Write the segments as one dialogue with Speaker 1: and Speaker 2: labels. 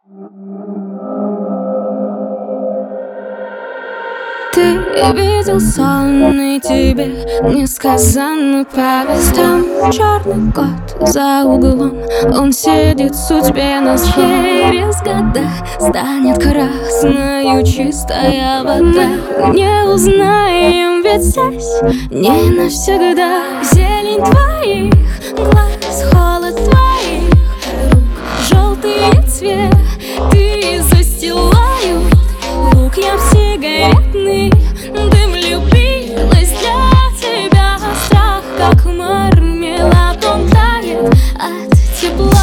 Speaker 1: Ты видел сон, и тебе несказанно по вестам. Черный кот за углом, он сидит судьбе на зло. Через года станет красною чистая вода. Не узнаем, ведь здесь не навсегда. Зелень твоих глаз, холод твоих рук, желтый цветы застилают лук. Я в сигаретный дым влюбилась для тебя. Страх, как мармелад, он тает от тепла.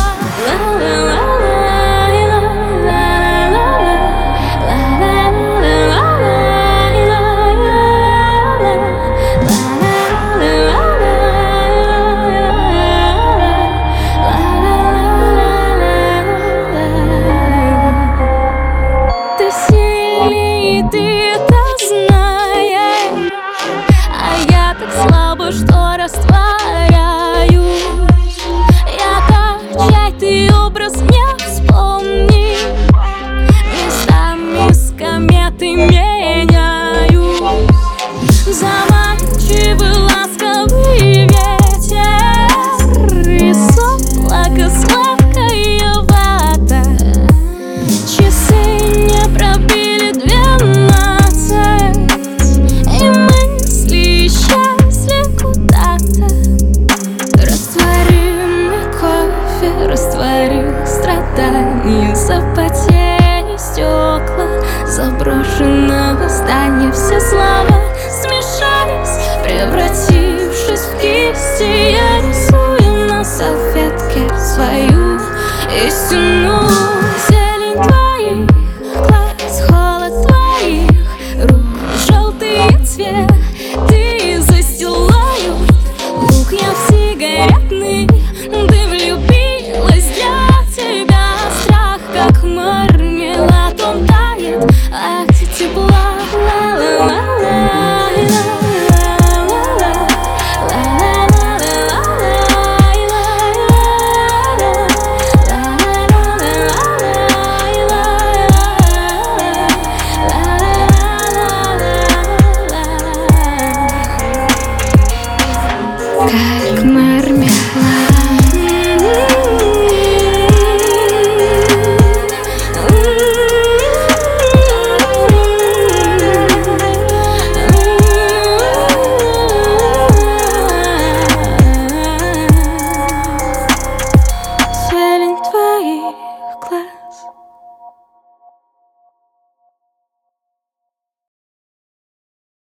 Speaker 1: Ты сильнее, ты это знаешь, а я так слабо, что растворяюсь. Я как чай, ты образ не вспомни. Местами с кометы меняю. Заманчивый ласковый ветер и соплака сладкая вата. Часы не пробили 12, и мысли исчезли куда-то. Растворимый кофе растворил страдания. Запотели стекла заброшенного здания. Все слова смешались, превратившись в кисти. Я рисую на салфетке свою истину.